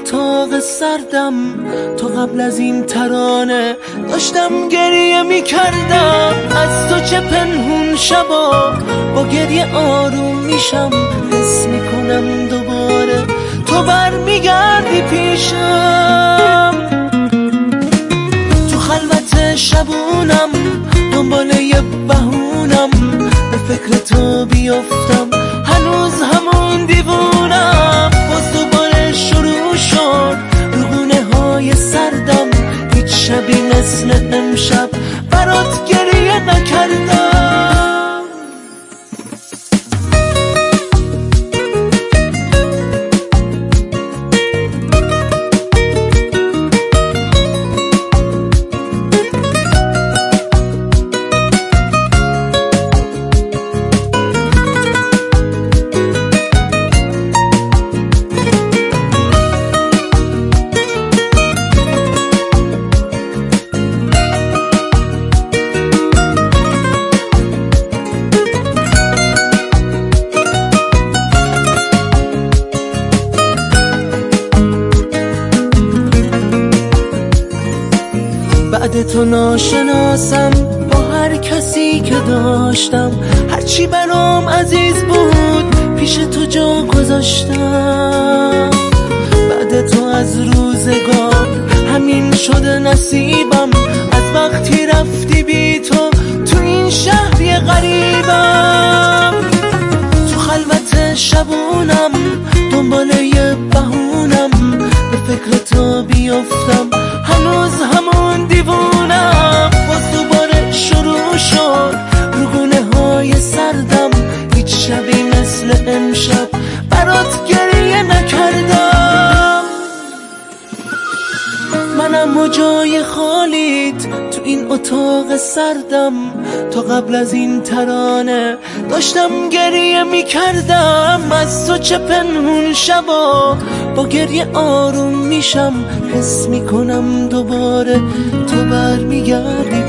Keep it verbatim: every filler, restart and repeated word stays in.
اتاق سردم تو قبل از این ترانه داشتم گریه می کردم. از تو چه پنهون شبا با گریه آروم میشم، حس میکنم دوباره تو برمیگردی پیشم. تو خلوت شبونم دنبال یه بهونم به فکر تو بیافتم، هنوز همون دیوونم. باز دوباره شروع شد روگونه های سردم، هیچ شبی مثل امشب برات گریه نکردم. بعد تو ناشناسم با هر کسی که داشتم، هرچی برام عزیز بود پیش تو جا گذاشتم. بعد تو از روزگار همین شده نصیبم، از وقتی رفتی بی تو تو این شهری غریبم. تو خلوت شبونم دنبال یه بهونم به فکر تو بیافتم، هنوز همون دیوونم. باز دوباره شروع شد روگونه های سردم، هیچ شبی مثل امشب برات گریه نکردم. منم و جای خالیت تو این اتاق سردم، تا قبل از این ترانه داشتم گریه می کردم. از تو چه پنهون شبا با گریه آروم میشم، حس میکنم دوباره تو برمیگردی